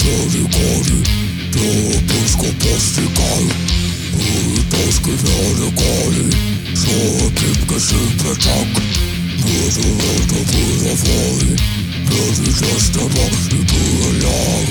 Barrikady, dödens kompostikal. Utåskriverade kali, så pipka supertack. Mördaren av våra fari, när vi testar vad i början.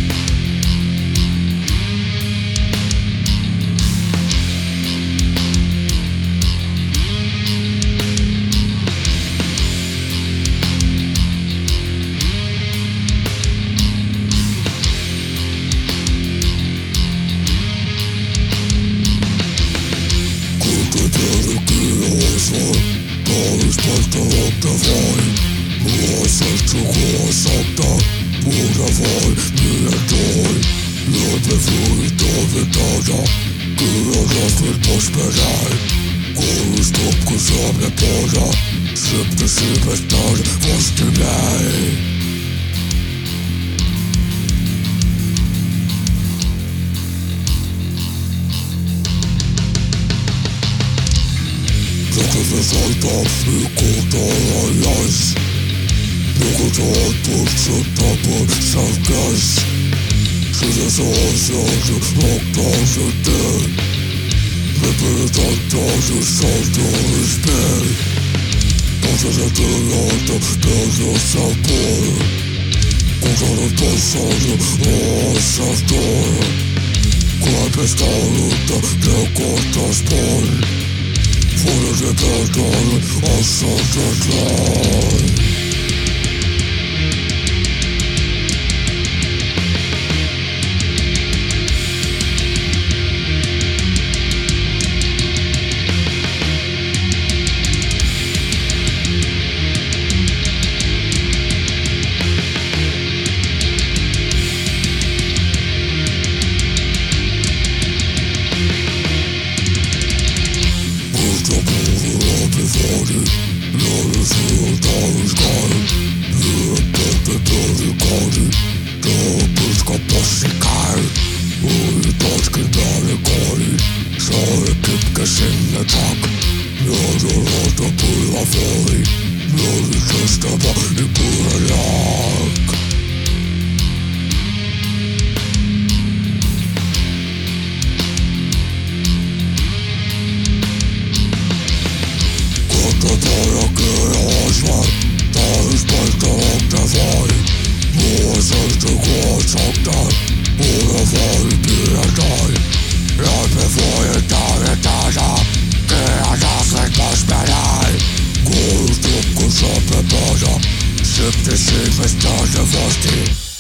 Paris spaltar upp där var. Oavsett så går sakta. Båda var nya dag. Löper fullt av ett döda. Gura fullt på spärrar. Går och stopp, går samla bara. Släppte silverstar, fast till mig. Klockan försalta, nu kortar allas. Något har pulsat på sarkas. Så det så avsökt och taget där. Men börjat allt av salt och spel. De som sätter låta börjasa på. Kortar och passar och asastar. Kvar bestar utan det korta spår. Får det bättre och sånt klar. När soldatens skall. Löpet barrikady. Dödens kompostikal. Utåskriverade kali. Så pipka silvertack. Mördaren av våra fari. När vi testar vad i början. Paris spaltar upp där var. Oavsett så går sakta. Båda var nya dag. Löper fullt av ett döda. Gura fullt på spärrar. Går och stopp, går samla bara. Släppte silverstar, fast till